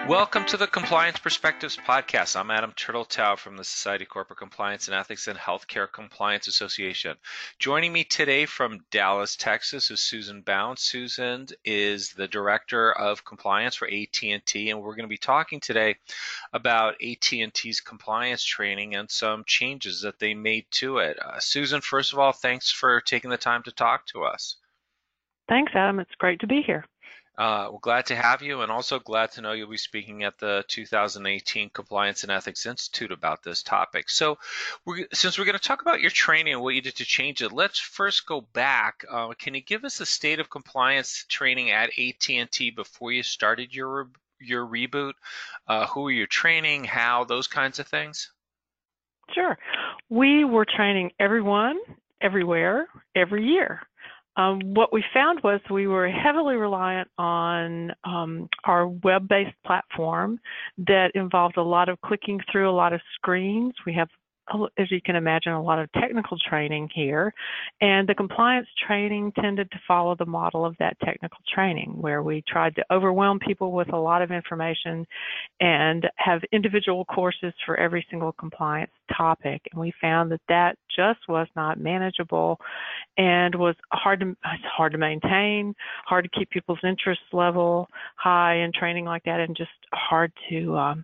Welcome to the Compliance Perspectives Podcast. I'm Adam Turteltaub from the Society of Corporate Compliance and Ethics and Healthcare Compliance Association. Joining me today from Dallas, Texas is Susan Bounds. Susan is the Director of Compliance for AT&T, and we're going to be talking today about AT&T's compliance training and some changes that they made to it. Susan, first of all, thanks for taking the time to talk to us. Thanks, Adam. It's great to be here. We're glad to have you, and also glad to know you'll be speaking at the 2018 Compliance and Ethics Institute about this topic. So since we're going to talk about your training and what you did to change it, let's first go back. Can you give us a state of compliance training at AT&T before you started your reboot? Who were you training, how, those kinds of things? Sure. We were training everyone, everywhere, every year. What we found was we were heavily reliant on our web-based platform that involved a lot of clicking through a lot of screens. We have, as you can imagine, a lot of technical training here, and the compliance training tended to follow the model of that technical training, where we tried to overwhelm people with a lot of information and have individual courses for every single compliance topic. And we found that that just was not manageable and was hard to maintain, hard to keep people's interest level high in training like that, and just hard to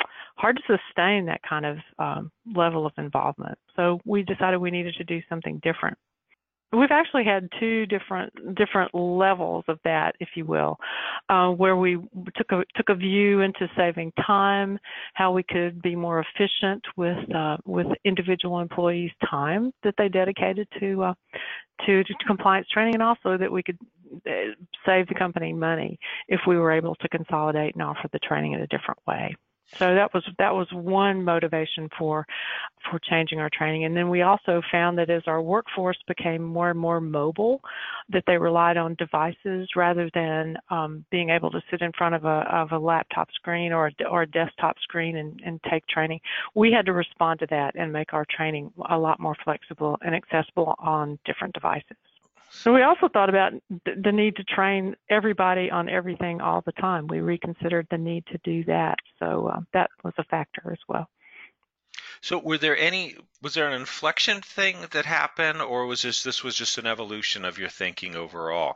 sustain that kind of level of involvement. So we decided we needed to do something different. We've actually had two different levels of that, if you will, where we took a view into saving time, how we could be more efficient with individual employees' time that they dedicated to compliance training, and also that we could save the company money if we were able to consolidate and offer the training in a different way. So that was one motivation for changing our training. And then we also found that as our workforce became more and more mobile, that they relied on devices rather than being able to sit in front of a laptop screen or a desktop screen and take training. We had to respond to that and make our training a lot more flexible and accessible on different devices. So we also thought about the need to train everybody on everything all the time. We reconsidered the need to do that. So that was a factor as well. So was there an inflection thing that happened, or was this was just an evolution of your thinking overall?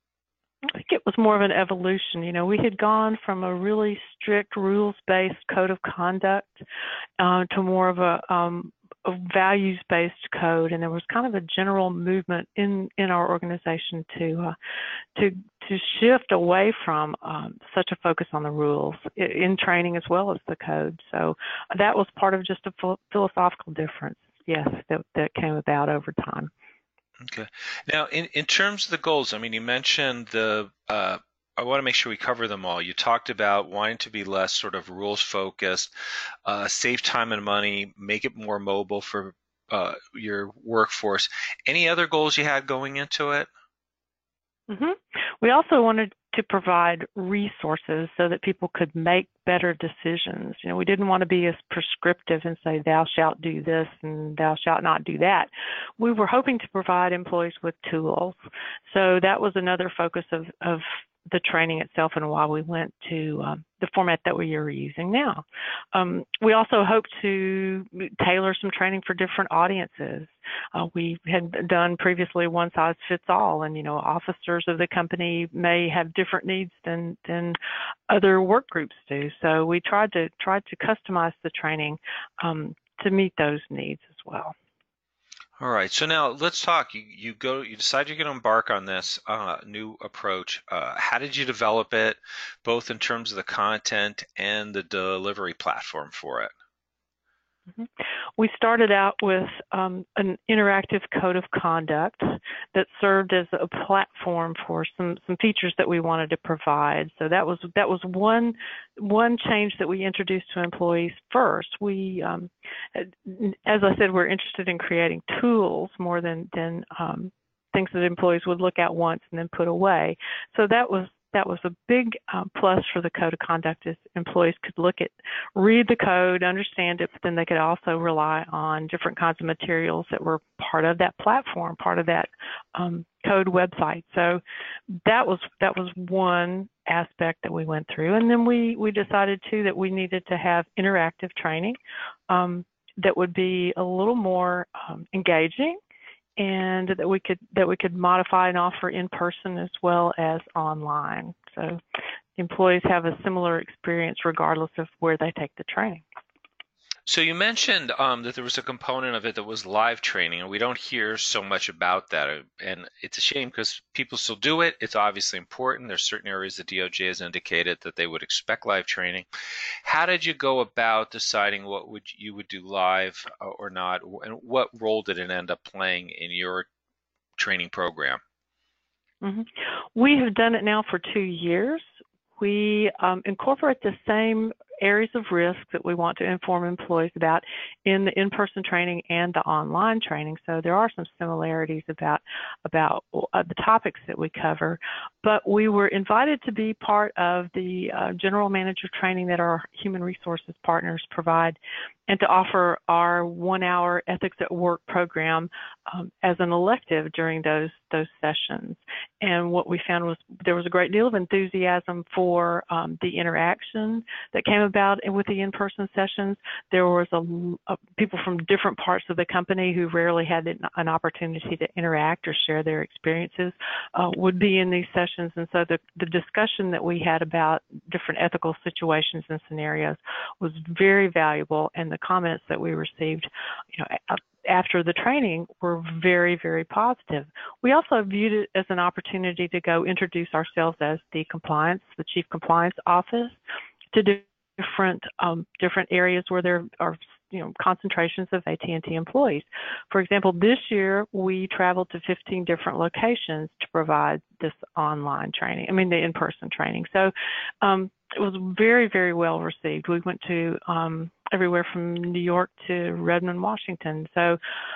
I think it was more of an evolution. You know, we had gone from a really strict rules-based code of conduct to more of a values-based code, and there was kind of a general movement in our organization to shift away from such a focus on the rules in training as well as the code. So that was part of just a philosophical difference, yes, that came about over time. Okay. Now, in terms of the goals, I mean, you mentioned I want to make sure we cover them all. You talked about wanting to be less sort of rules focused, save time and money, make it more mobile for your workforce. Any other goals you had going into it? Mm-hmm. We also wanted to provide resources so that people could make better decisions. You know, we didn't want to be as prescriptive and say, thou shalt do this and thou shalt not do that. We were hoping to provide employees with tools. So that was another focus of the training itself and why we went to the format that we are using now. We also hope to tailor some training for different audiences. We had done previously one size fits all, and officers of the company may have different needs than other work groups do. So we tried to customize the training to meet those needs as well. All right, so now let's talk. You decide you're going to embark on this new approach. How did you develop it, both in terms of the content and the delivery platform for it? We started out with an interactive code of conduct that served as a platform for some features that we wanted to provide. So that was one change that we introduced to employees first. We, as I said, we're interested in creating tools more than things that employees would look at once and then put away. So that was that was a big plus for the code of conduct, is employees could read the code, understand it, but then they could also rely on different kinds of materials that were part of that platform, part of that code website. So that was one aspect that we went through. And then we decided too that we needed to have interactive training that would be a little more engaging, and that we could modify and offer in person as well as online. So employees have a similar experience regardless of where they take the training. So you mentioned that there was a component of it that was live training, and we don't hear so much about that. And it's a shame because people still do it. It's obviously important. There's certain areas the DOJ has indicated that they would expect live training. How did you go about deciding what you would do live or not, and what role did it end up playing in your training program? Mm-hmm. We have done it now for 2 years. We incorporate the same areas of risk that we want to inform employees about in the in-person training and the online training. So there are some similarities about the topics that we cover. But we were invited to be part of the general manager training that our human resources partners provide, and to offer our 1-hour Ethics at Work program as an elective during those sessions. And what we found was there was a great deal of enthusiasm for the interaction that came about with the in-person sessions. There was people from different parts of the company who rarely had an opportunity to interact or share their experiences would be in these sessions. And so the discussion that we had about different ethical situations and scenarios was very valuable, and the comments that we received, after the training were very, very positive. We also viewed it as an opportunity to go introduce ourselves as the Chief Compliance Office to different areas where there are concentrations of AT&T employees. For example, this year we traveled to 15 different locations to provide this online training, the in-person training. So it was very, very well received. We went to everywhere from New York to Redmond, Washington, so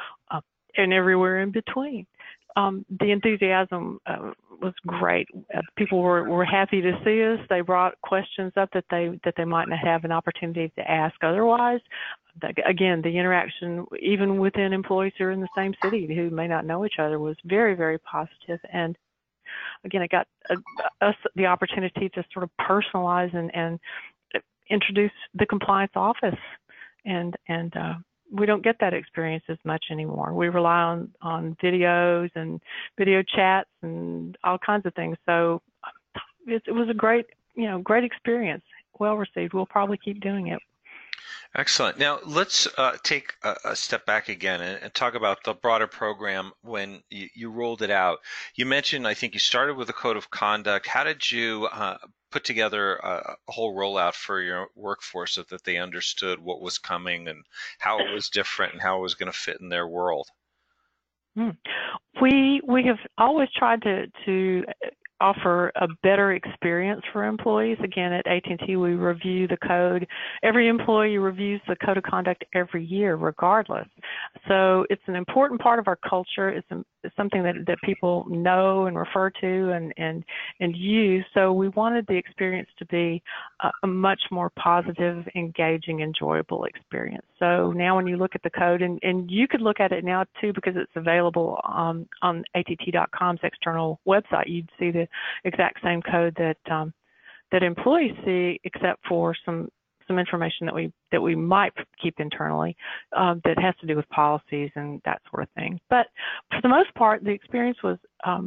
and everywhere in between. The enthusiasm was great. People were happy to see us. They brought questions up that they might not have an opportunity to ask otherwise. Again, the interaction, even within employees who are in the same city who may not know each other, was very, very positive. And again, it got us the opportunity to sort of personalize and introduce the compliance office, and we don't get that experience as much anymore. We rely on videos and video chats and all kinds of things. So it was a great experience, well received. We'll probably keep doing it. Excellent. Now let's take a step back again and talk about the broader program when you rolled it out. You mentioned, I think you started with a code of conduct. How did you put together a whole rollout for your workforce so that they understood what was coming and how it was different and how it was going to fit in their world? We have always tried to offer a better experience for employees. Again, at AT&T, we review the code. Every employee reviews the code of conduct every year, regardless. So it's an important part of our culture. It's something that people know and refer to and use. So we wanted the experience to be a much more positive, engaging, enjoyable experience. So now when you look at the code, and you could look at it now too because it's available on att.com's external website, you'd see the exact same code that employees see, except for some information that we might keep internally that has to do with policies and that sort of thing. But for the most part, the experience was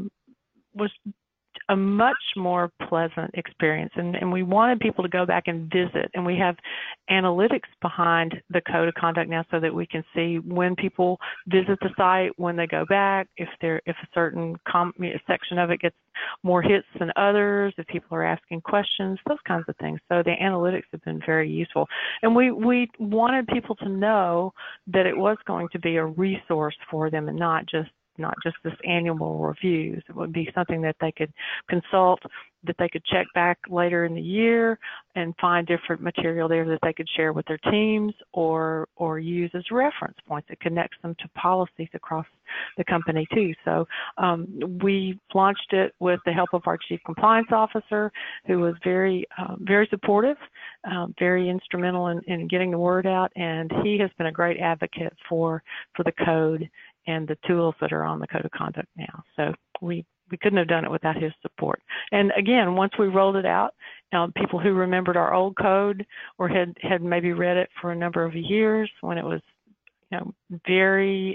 a much more pleasant experience, and we wanted people to go back and visit, and we have analytics behind the code of conduct now so that we can see when people visit the site, when they go back, if a certain section of it gets more hits than others, if people are asking questions, those kinds of things. So the analytics have been very useful, and we wanted people to know that it was going to be a resource for them and not just not just this annual reviews. It would be something that they could consult, that they could check back later in the year and find different material there that they could share with their teams or use as reference points. It connects them to policies across the company too. So we launched it with the help of our Chief Compliance Officer, who was very supportive, very instrumental in getting the word out, and he has been a great advocate for the code and the tools that are on the Code of Conduct now. So we couldn't have done it without his support. And again, once we rolled it out, people who remembered our old code or had maybe read it for a number of years when it was, very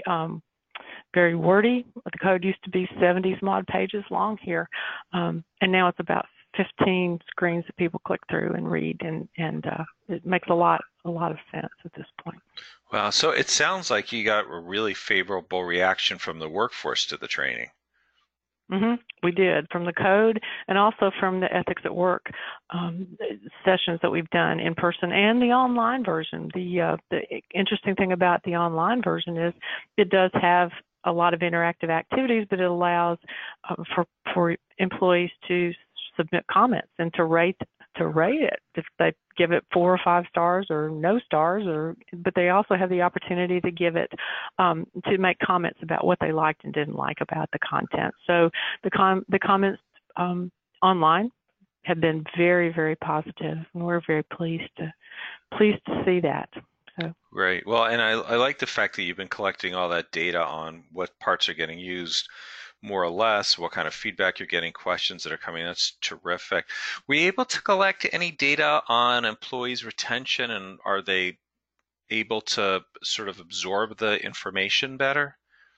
wordy. The code used to be 70 mod pages long here, and now it's about 15 screens that people click through and read, and it makes a lot of sense at this point. Wow, so it sounds like you got a really favorable reaction from the workforce to the training. We did, from the code and also from the Ethics at Work sessions that we've done in person and the online version. The interesting thing about the online version is it does have a lot of interactive activities, but it allows for employees to submit comments and to rate it if they give it 4 or 5 stars or no stars, but they also have the opportunity to give it to make comments about what they liked and didn't like about the content. So the comments online have been very, very positive, and we're very pleased to see that. So. Right. Well, and I like the fact that you've been collecting all that data on what parts are getting used more or less, what kind of feedback you're getting, questions that are coming. That's terrific. Were you able to collect any data on employees' retention, and are they able to sort of absorb the information better?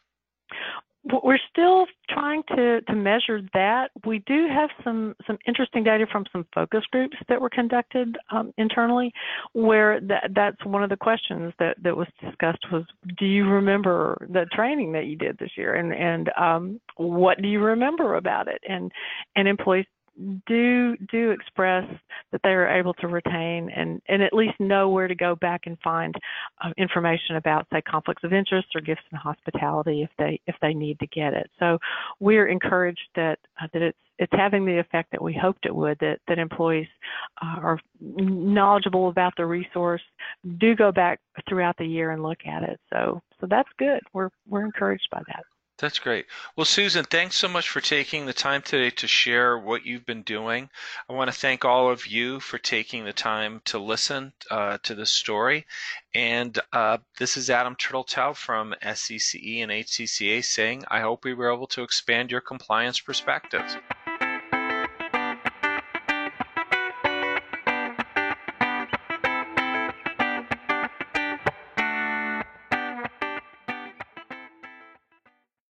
We're still trying to measure that. We do have some interesting data from some focus groups that were conducted internally, where that's one of the questions that was discussed was, do you remember the training that you did this year, and what do you remember about it? And employees do express that they are able to retain and at least know where to go back and find information about, say, conflicts of interest or gifts and hospitality if they need to get it. So we're encouraged that it's having the effect that we hoped it would, that employees are knowledgeable about the resource, do go back throughout the year and look at it. So that's good. We're encouraged by that. That's great. Well, Susan, thanks so much for taking the time today to share what you've been doing. I want to thank all of you for taking the time to listen to this story. And this is Adam Turtletaub from SCCE and HCCA saying, I hope we were able to expand your compliance perspectives.